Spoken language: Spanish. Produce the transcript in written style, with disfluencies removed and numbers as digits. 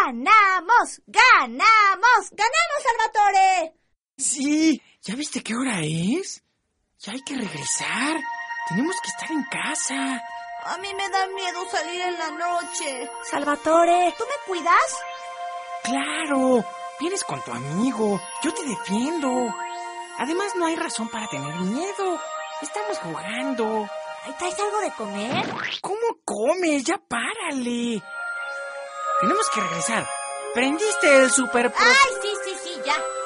¡Ganamos! ¡Ganamos! ¡Ganamos, Salvatore! Sí, ¿ya viste qué hora es? Ya hay que regresar. Tenemos que estar en casa. A mí me da miedo salir en la noche. Salvatore, ¿tú me cuidas? Claro, vienes con tu amigo. Yo te defiendo. Además, no hay razón para tener miedo. Estamos jugando. ¿Traes algo de comer? ¿Cómo comes? Ya párale. Tenemos que regresar. ¿Prendiste el super... ¡Ay, sí, ya!